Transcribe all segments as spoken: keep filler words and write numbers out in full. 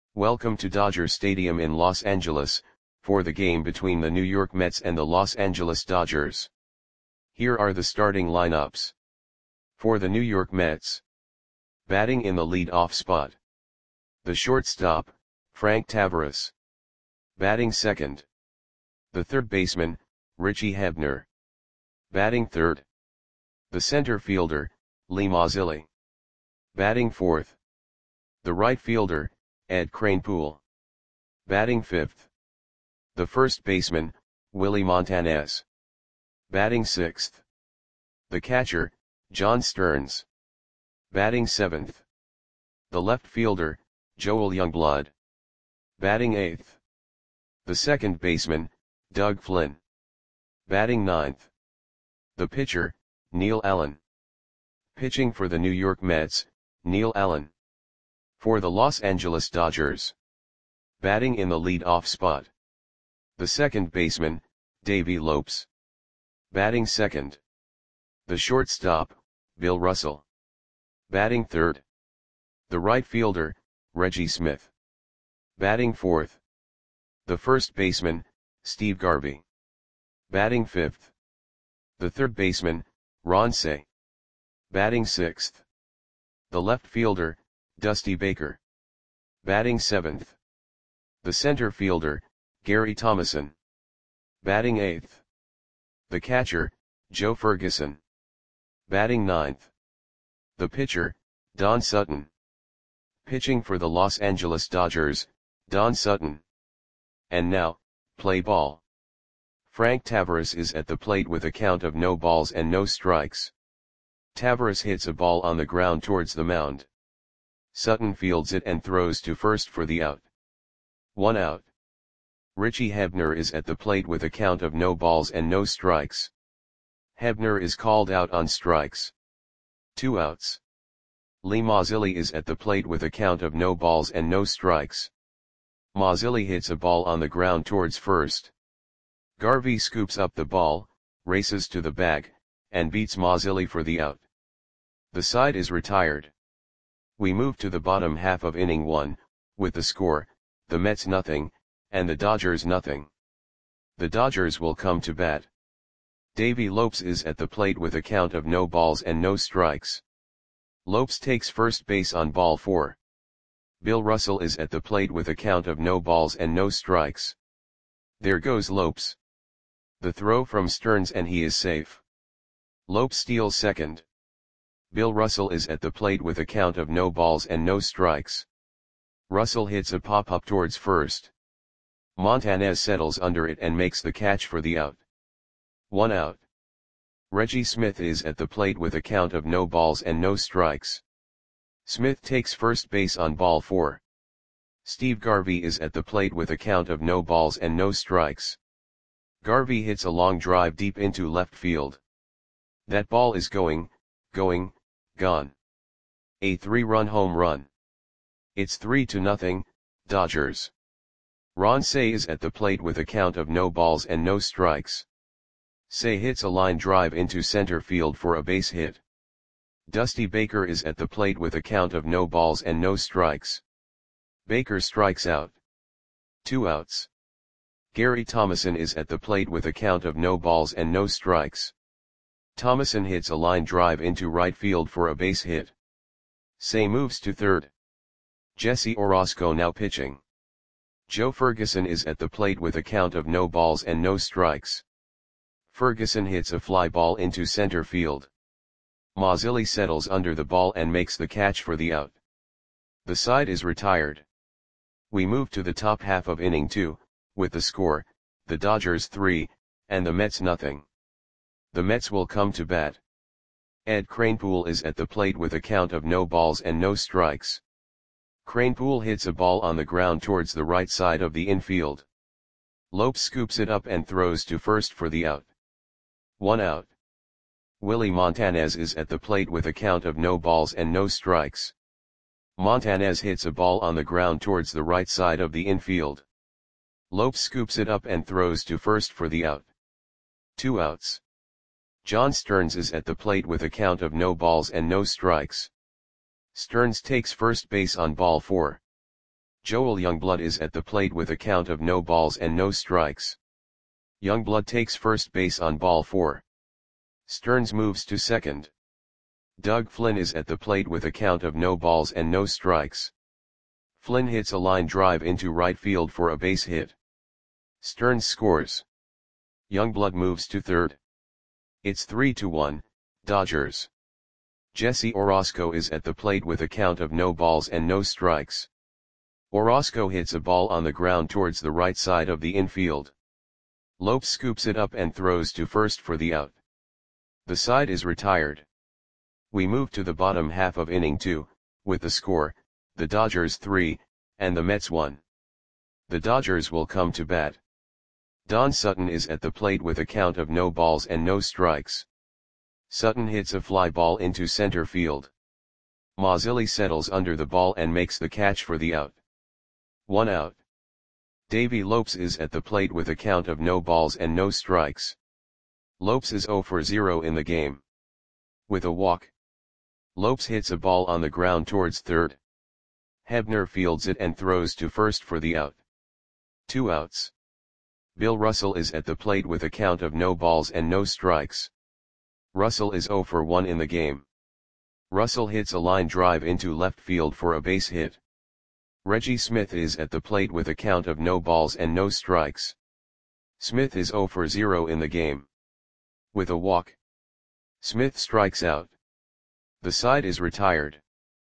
Welcome to Dodger Stadium in Los Angeles, for the game between the New York Mets and the Los Angeles Dodgers. Here are the starting lineups. For the New York Mets. Batting in the lead-off spot. The shortstop, Frank Taveras. Batting second. The third baseman, Richie Hebner. Batting third. The center fielder, Lee Mazzilli. Batting fourth. The right fielder, Ed Kranepool. Batting fifth. The first baseman, Willie Montanez. Batting sixth. The catcher, John Stearns. Batting seventh. The left fielder, Joel Youngblood. Batting eighth. The second baseman, Doug Flynn. Batting ninth. The pitcher, Neil Allen. Pitching for the New York Mets, Neil Allen. For the Los Angeles Dodgers. Batting in the lead-off spot. The second baseman, Davey Lopes. Batting second. The shortstop, Bill Russell. Batting third. The right fielder, Reggie Smith. Batting fourth. The first baseman, Steve Garvey. Batting fifth. The third baseman, Ron Cey. Batting sixth. The left fielder, Dusty Baker. Batting seventh. The center fielder, Gary Thomasson. Batting eighth. The catcher, Joe Ferguson. Batting ninth. The pitcher, Don Sutton. Pitching for the Los Angeles Dodgers, Don Sutton. And now, play ball. Frank Taveras is at the plate with a count of no balls and no strikes. Taveras hits a ball on the ground towards the mound. Sutton fields it and throws to first for the out. One out. Richie Hebner is at the plate with a count of no balls and no strikes. Hebner is called out on strikes. Two outs. Lee Mazzilli is at the plate with a count of no balls and no strikes. Mazzilli hits a ball on the ground towards first. Garvey scoops up the ball, races to the bag, and beats Mazzilli for the out. The side is retired. We move to the bottom half of inning one, with the score, the Mets nothing, and the Dodgers nothing. The Dodgers will come to bat. Davey Lopes is at the plate with a count of no balls and no strikes. Lopes takes first base on ball four. Bill Russell is at the plate with a count of no balls and no strikes. There goes Lopes. The throw from Stearns and he is safe. Lopes steals second. Bill Russell is at the plate with a count of no balls and no strikes. Russell hits a pop-up towards first. Montanez settles under it and makes the catch for the out. One out. Reggie Smith is at the plate with a count of no balls and no strikes. Smith takes first base on ball four. Steve Garvey is at the plate with a count of no balls and no strikes. Garvey hits a long drive deep into left field. That ball is going, going, gone. A three-run home run. It's three to nothing, Dodgers. Ron Cey is at the plate with a count of no balls and no strikes. Cey hits a line drive into center field for a base hit. Dusty Baker is at the plate with a count of no balls and no strikes. Baker strikes out. Two outs. Gary Thomasson is at the plate with a count of no balls and no strikes. Thomasson hits a line drive into right field for a base hit. Cey moves to third. Jesse Orosco now pitching. Joe Ferguson is at the plate with a count of no balls and no strikes. Ferguson hits a fly ball into center field. Mazzilli settles under the ball and makes the catch for the out. The side is retired. We move to the top half of inning two, with the score, the Dodgers three, and the Mets nothing. The Mets will come to bat. Ed Kranepool is at the plate with a count of no balls and no strikes. Kranepool hits a ball on the ground towards the right side of the infield. Lopes scoops it up and throws to first for the out. One out. Willie Montanez is at the plate with a count of no balls and no strikes. Montanez hits a ball on the ground towards the right side of the infield. Lopes scoops it up and throws to first for the out. Two outs. John Stearns is at the plate with a count of no balls and no strikes. Stearns takes first base on ball four. Joel Youngblood is at the plate with a count of no balls and no strikes. Youngblood takes first base on ball four. Stearns moves to second. Doug Flynn is at the plate with a count of no balls and no strikes. Flynn hits a line drive into right field for a base hit. Stearns scores. Youngblood moves to third. It's three to one, Dodgers. Jesse Orosco is at the plate with a count of no balls and no strikes. Orosco hits a ball on the ground towards the right side of the infield. Lopes scoops it up and throws to first for the out. The side is retired. We move to the bottom half of inning two, with the score, the Dodgers three, and the Mets one. The Dodgers will come to bat. Don Sutton is at the plate with a count of no balls and no strikes. Sutton hits a fly ball into center field. Mazzilli settles under the ball and makes the catch for the out. One out. Davey Lopes is at the plate with a count of no balls and no strikes. Lopes is zero for zero in the game. With a walk. Lopes hits a ball on the ground towards third. Hebner fields it and throws to first for the out. Two outs. Bill Russell is at the plate with a count of no balls and no strikes. Russell is zero for one in the game. Russell hits a line drive into left field for a base hit. Reggie Smith is at the plate with a count of no balls and no strikes. Smith is zero for zero in the game. With a walk. Smith strikes out. The side is retired.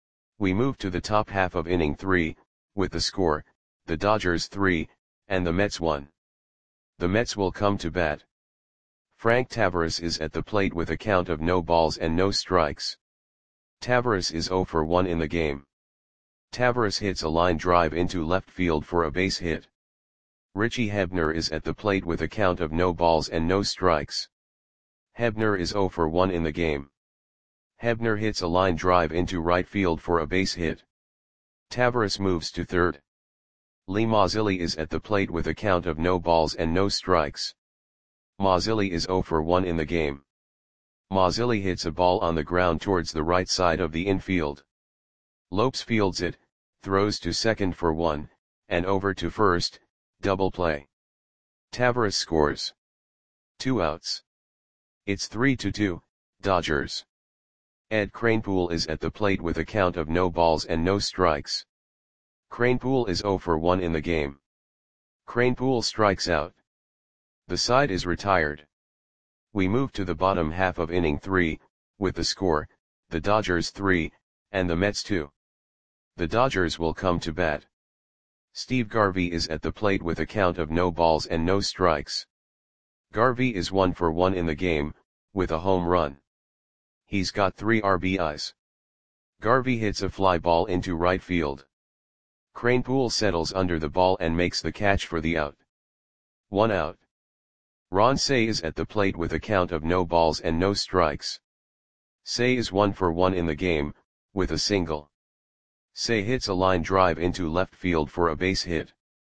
We move to the top half of inning three, with the score, the Dodgers three, and the Mets one. The Mets will come to bat. Frank Tavares is at the plate with a count of no balls and no strikes. Tavares is zero for one in the game. Tavares hits a line drive into left field for a base hit. Richie Hebner is at the plate with a count of no balls and no strikes. Hebner is zero for one in the game. Hebner hits a line drive into right field for a base hit. Tavares moves to third. Lee Mazzilli is at the plate with a count of no balls and no strikes. Mazzilli is zero for one in the game. Mazzilli hits a ball on the ground towards the right side of the infield. Lopes fields it, throws to second for one, and over to first, double play. Tavares scores. Two outs. It's three to two, Dodgers. Ed Kranepool is at the plate with a count of no balls and no strikes. Kranepool is zero for one in the game. Kranepool strikes out. The side is retired. We move to the bottom half of inning three, with the score, the Dodgers three, and the Mets two. The Dodgers will come to bat. Steve Garvey is at the plate with a count of no balls and no strikes. Garvey is one for one in the game, with a home run. He's got three R B Is. Garvey hits a fly ball into right field. Kranepool settles under the ball and makes the catch for the out. One out. Ron Cey is at the plate with a count of no balls and no strikes. Cey is one for one in the game, with a single. Cey hits a line drive into left field for a base hit.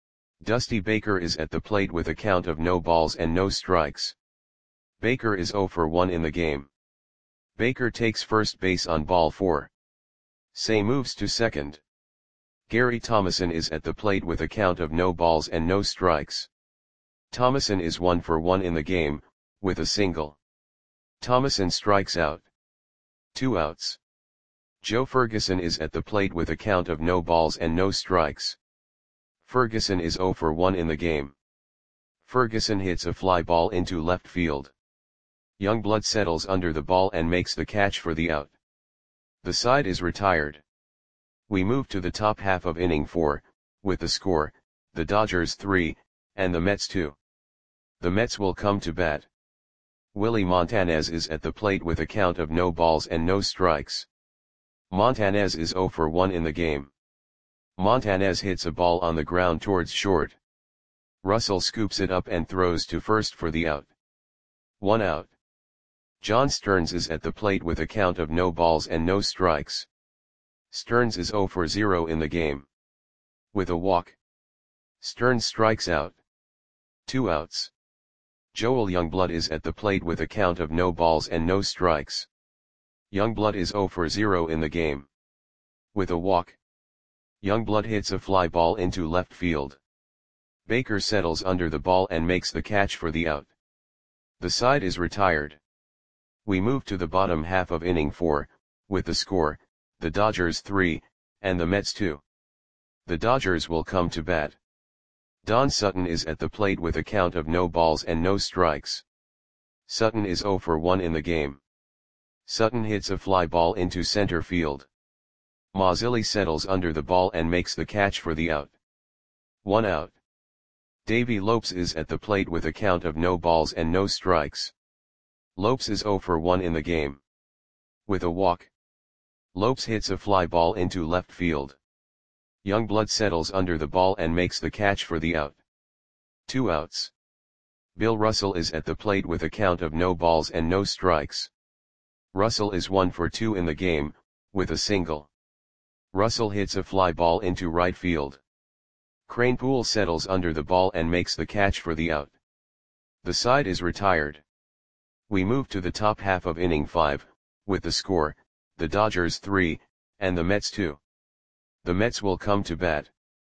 Dusty Baker is at the plate with a count of no balls and no strikes. Baker is zero for one in the game. Baker takes first base on ball four. Cey moves to second. Gary Thomason is at the plate with a count of no balls and no strikes. Thomason is one for one in the game, with a single. Thomason strikes out. Two outs. Joe Ferguson is at the plate with a count of no balls and no strikes. Ferguson is zero for one in the game. Ferguson hits a fly ball into left field. Youngblood settles under the ball and makes the catch for the out. The side is retired. We move to the top half of inning four, with the score, the Dodgers three, and the Mets two. The Mets will come to bat. Willie Montanez is at the plate with a count of no balls and no strikes. Montanez is zero for one in the game. Montanez hits a ball on the ground towards short. Russell scoops it up and throws to first for the out. One out. John Stearns is at the plate with a count of no balls and no strikes. Stearns is zero for zero in the game. With a walk. Stearns strikes out. Two outs. Joel Youngblood is at the plate with a count of no balls and no strikes. Youngblood is zero for zero in the game. With a walk. Youngblood hits a fly ball into left field. Baker settles under the ball and makes the catch for the out. The side is retired. We move to the bottom half of inning four, with the score, the Dodgers three, and the Mets two. The Dodgers will come to bat. Don Sutton is at the plate with a count of no balls and no strikes. Sutton is zero for one in the game. Sutton hits a fly ball into center field. Mazzilli settles under the ball and makes the catch for the out. One out. Davey Lopes is at the plate with a count of no balls and no strikes. Lopes is zero for one in the game. With a walk. Lopes hits a fly ball into left field. Youngblood settles under the ball and makes the catch for the out. Two outs. Bill Russell is at the plate with a count of no balls and no strikes. Russell is one for two in the game, with a single. Russell hits a fly ball into right field. Kranepool settles under the ball and makes the catch for the out. The side is retired. We move to the top half of inning five, with the score, the Dodgers three, and the Mets two. The Mets will come to bat.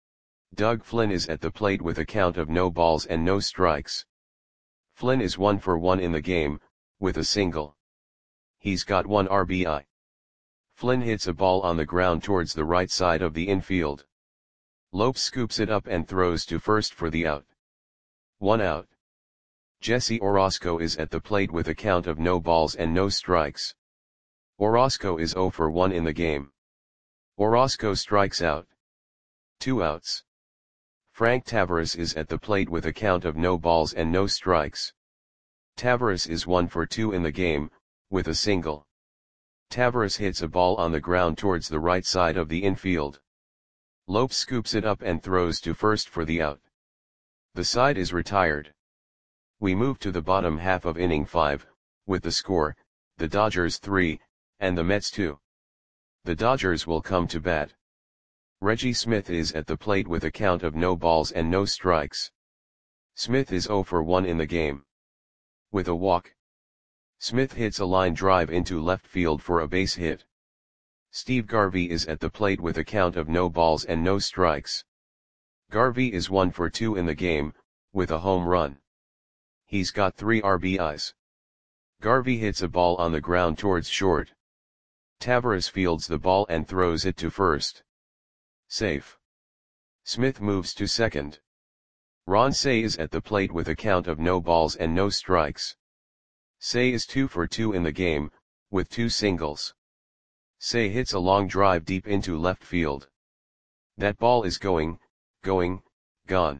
Doug Flynn is at the plate with a count of no balls and no strikes. Flynn is one for one in the game, with a single. He's got one R B I. Flynn hits a ball on the ground towards the right side of the infield. Lopes scoops it up and throws to first for the out. One out. Jesse Orosco is at the plate with a count of no balls and no strikes. Orosco is zero for one in the game. Orosco strikes out. Two outs. Frank Tavares is at the plate with a count of no balls and no strikes. Tavares is one for two in the game, with a single. Tavares hits a ball on the ground towards the right side of the infield. Lopes scoops it up and throws to first for the out. The side is retired. We move to the bottom half of inning five, with the score, the Dodgers three, and the Mets two. The Dodgers will come to bat. Reggie Smith is at the plate with a count of no balls and no strikes. Smith is zero for one in the game. With a walk. Smith hits a line drive into left field for a base hit. Steve Garvey is at the plate with a count of no balls and no strikes. Garvey is one for two in the game, with a home run. He's got three R B Is. Garvey hits a ball on the ground towards short. Tavares fields the ball and throws it to first. Safe. Smith moves to second. Ron Cey is at the plate with a count of no balls and no strikes. Cey is two for two in the game, with two singles. Cey hits a long drive deep into left field. That ball is going, going, gone.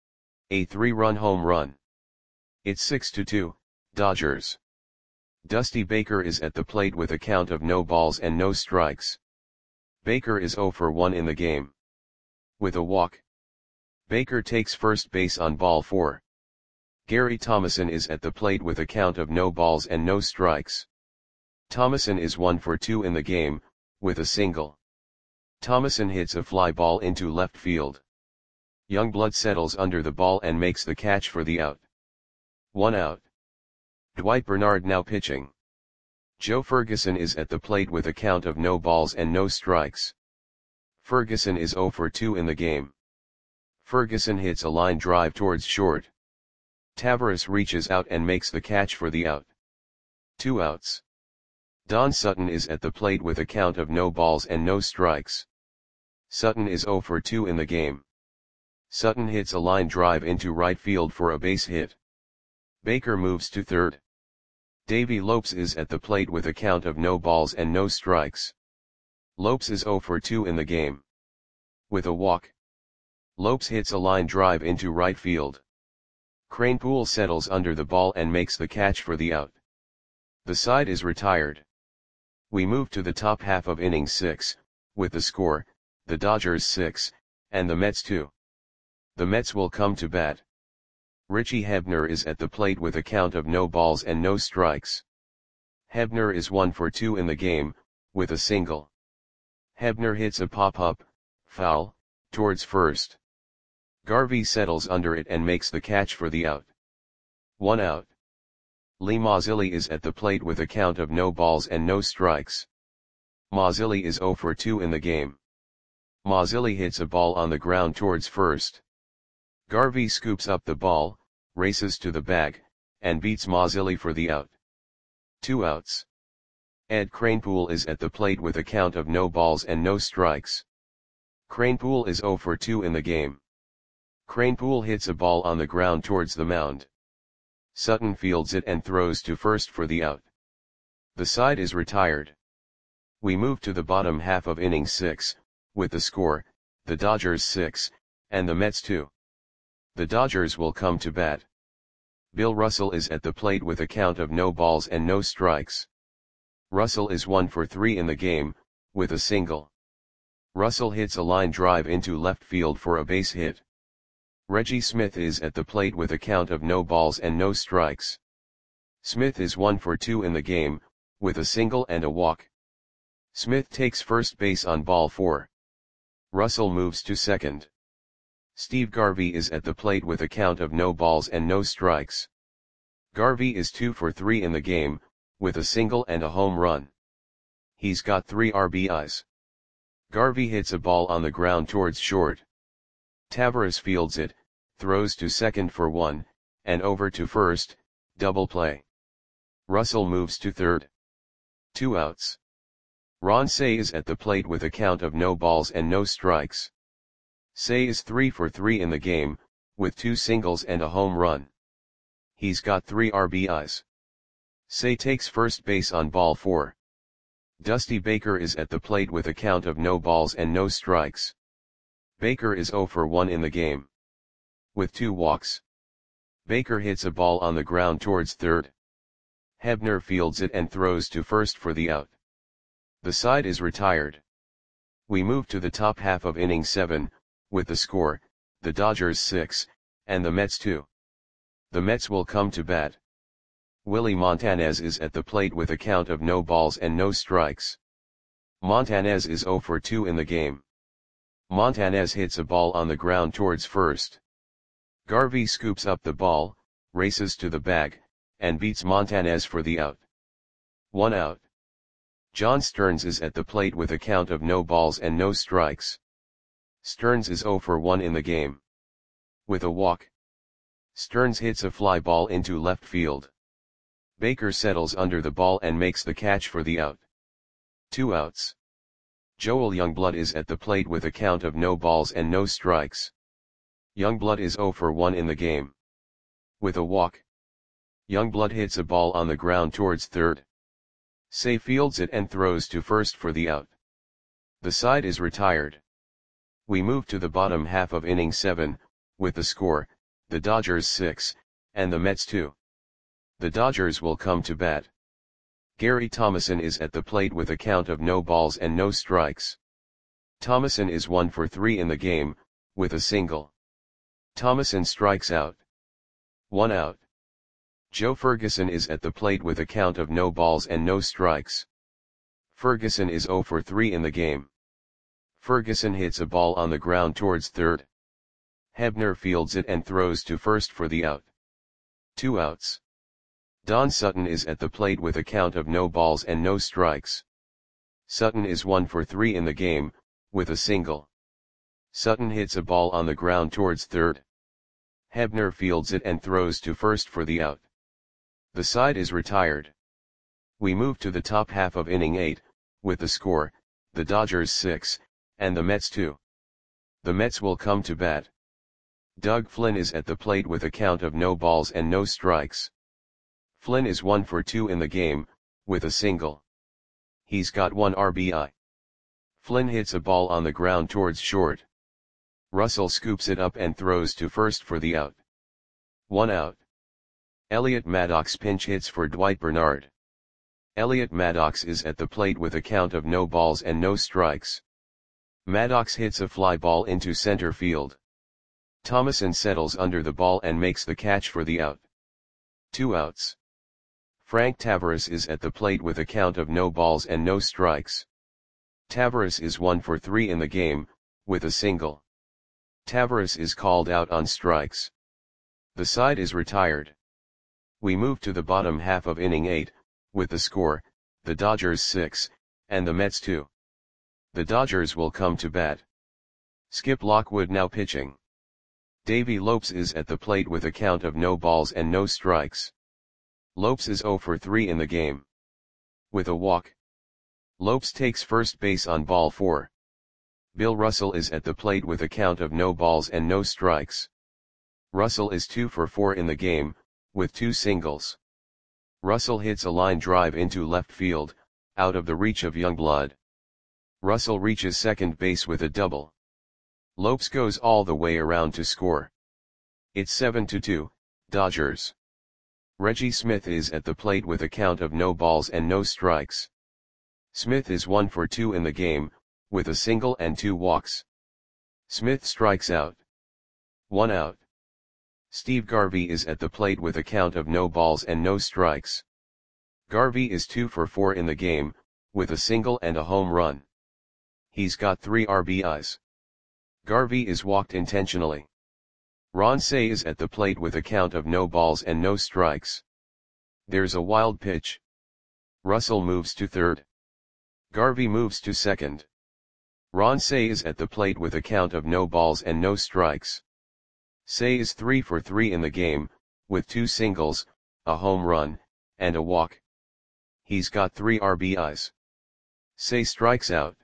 A three-run home run. It's six to two, Dodgers. Dusty Baker is at the plate with a count of no balls and no strikes. Baker is zero for one in the game. With a walk. Baker takes first base on ball four. Gary Thomason is at the plate with a count of no balls and no strikes. Thomason is one for two in the game, with a single. Thomason hits a fly ball into left field. Youngblood settles under the ball and makes the catch for the out. One out. Dwight Bernard now pitching. Joe Ferguson is at the plate with a count of no balls and no strikes. Ferguson is zero for two in the game. Ferguson hits a line drive towards short. Tavares reaches out and makes the catch for the out. Two outs. Don Sutton is at the plate with a count of no balls and no strikes. Sutton is zero for two in the game. Sutton hits a line drive into right field for a base hit. Baker moves to third. Davey Lopes is at the plate with a count of no balls and no strikes. Lopes is zero for two in the game. With a walk. Lopes hits a line drive into right field. Kranepool settles under the ball and makes the catch for the out. The side is retired. We move to the top half of inning six, with the score, the Dodgers six, and the Mets two. The Mets will come to bat. Richie Hebner is at the plate with a count of no balls and no strikes. Hebner is one for two in the game, with a single. Hebner hits a pop-up, foul, towards first. Garvey settles under it and makes the catch for the out. One out. Lee Mazzilli is at the plate with a count of no balls and no strikes. Mazzilli is zero for two in the game. Mazzilli hits a ball on the ground towards first. Garvey scoops up the ball, races to the bag, and beats Mazzilli for the out. Two outs. Ed Kranepool is at the plate with a count of no balls and no strikes. Kranepool is zero for two in the game. Kranepool hits a ball on the ground towards the mound. Sutton fields it and throws to first for the out. The side is retired. We move to the bottom half of inning six, with the score, the Dodgers six, and the Mets two. The Dodgers will come to bat. Bill Russell is at the plate with a count of no balls and no strikes. Russell is one for three in the game, with a single. Russell hits a line drive into left field for a base hit. Reggie Smith is at the plate with a count of no balls and no strikes. Smith is one for two in the game, with a single and a walk. Smith takes first base on ball four. Russell moves to second. Steve Garvey is at the plate with a count of no balls and no strikes. Garvey is two for three in the game, with a single and a home run. He's got three R B Is. Garvey hits a ball on the ground towards short. Taveras fields it, throws to second for one, and over to first, double play. Russell moves to third. Two outs. Ron Cey is at the plate with a count of no balls and no strikes. Cey is three for three in the game, with two singles and a home run. He's got three R B Is. Cey takes first base on ball four. Dusty Baker is at the plate with a count of no balls and no strikes. Baker is zero for one in the game. With two walks. Baker hits a ball on the ground towards third. Hebner fields it and throws to first for the out. The side is retired. We move to the top half of inning seven, with the score, the Dodgers six, and the Mets two. The Mets will come to bat. Willie Montanez is at the plate with a count of no balls and no strikes. Montanez is zero for two in the game. Montanez hits a ball on the ground towards first. Garvey scoops up the ball, races to the bag, and beats Montanez for the out. One out. John Stearns is at the plate with a count of no balls and no strikes. Stearns is zero for one in the game. With a walk. Stearns hits a fly ball into left field. Baker settles under the ball and makes the catch for the out. Two outs. Joel Youngblood is at the plate with a count of no balls and no strikes. Youngblood is zero for one in the game. With a walk. Youngblood hits a ball on the ground towards third. Cey fields it and throws to first for the out. The side is retired. We move to the bottom half of inning seven, with the score, the Dodgers six, and the Mets two. The Dodgers will come to bat. Gary Thomason is at the plate with a count of no balls and no strikes. Thomason is one for three in the game, with a single. Thomason strikes out. One out. Joe Ferguson is at the plate with a count of no balls and no strikes. Ferguson is zero for three in the game. Ferguson hits a ball on the ground towards third. Hebner fields it and throws to first for the out. Two outs. Don Sutton is at the plate with a count of no balls and no strikes. Sutton is one for three in the game, with a single. Sutton hits a ball on the ground towards third. Hebner fields it and throws to first for the out. The side is retired. We move to the top half of inning eight, with the score, the Dodgers six, and the Mets two. The Mets will come to bat. Doug Flynn is at the plate with a count of no balls and no strikes. Flynn is one for two in the game, with a single. He's got one R B I. Flynn hits a ball on the ground towards short. Russell scoops it up and throws to first for the out. One out. Elliot Maddox pinch hits for Dwight Bernard. Elliot Maddox is at the plate with a count of no balls and no strikes. Maddox hits a fly ball into center field. Thomason settles under the ball and makes the catch for the out. Two outs. Frank Taveras is at the plate with a count of no balls and no strikes. Taveras is one for three in the game, with a single. Taveras is called out on strikes. The side is retired. We move to the bottom half of inning eight, with the score, the Dodgers six, and the Mets two. The Dodgers will come to bat. Skip Lockwood now pitching. Davey Lopes is at the plate with a count of no balls and no strikes. Lopes is oh for three in the game. With a walk. Lopes takes first base on ball four. Bill Russell is at the plate with a count of no balls and no strikes. Russell is two for four in the game, with two singles. Russell hits a line drive into left field, out of the reach of Youngblood. Russell reaches second base with a double. Lopes goes all the way around to score. It's seven to two, Dodgers. Reggie Smith is at the plate with a count of no balls and no strikes. Smith is one for two in the game, with a single and two walks. Smith strikes out. One out. Steve Garvey is at the plate with a count of no balls and no strikes. Garvey is two for four in the game, with a single and a home run. He's got three R B Is. Garvey is walked intentionally. Ron Cey is at the plate with a count of no balls and no strikes. There's a wild pitch. Russell moves to third. Garvey moves to second. Ron Cey is at the plate with a count of no balls and no strikes. Cey is three for three in the game, with two singles, a home run, and a walk. He's got three R B Is. Cey strikes out.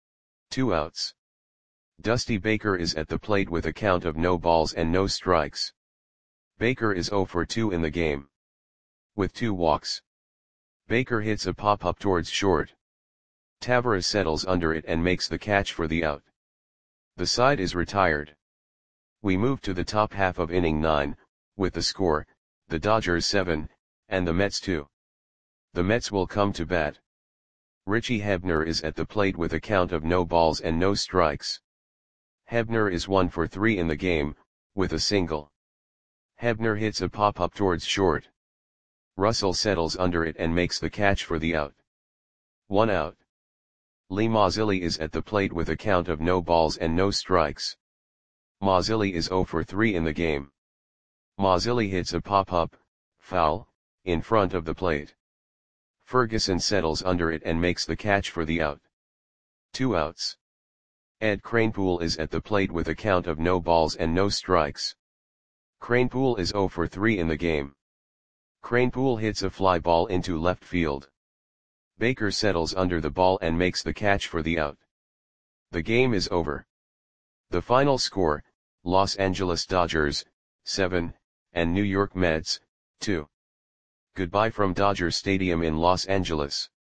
Two outs. Dusty Baker is at the plate with a count of no balls and no strikes. Baker is oh for two in the game. With two walks. Baker hits a pop-up towards short. Taveras settles under it and makes the catch for the out. The side is retired. We move to the top half of inning nine, with the score, the Dodgers seven, and the Mets two. The Mets will come to bat. Richie Hebner is at the plate with a count of no balls and no strikes. Hebner is one for three in the game, with a single. Hebner hits a pop-up towards short. Russell settles under it and makes the catch for the out. One out. Lee Mazzilli is at the plate with a count of no balls and no strikes. Mazzilli is oh for three in the game. Mazzilli hits a pop-up, foul, in front of the plate. Ferguson settles under it and makes the catch for the out. Two outs. Ed Kranepool is at the plate with a count of no balls and no strikes. Kranepool is oh for three in the game. Kranepool hits a fly ball into left field. Baker settles under the ball and makes the catch for the out. The game is over. The final score, Los Angeles Dodgers, seven, and New York Mets, two. Goodbye from Dodger Stadium in Los Angeles.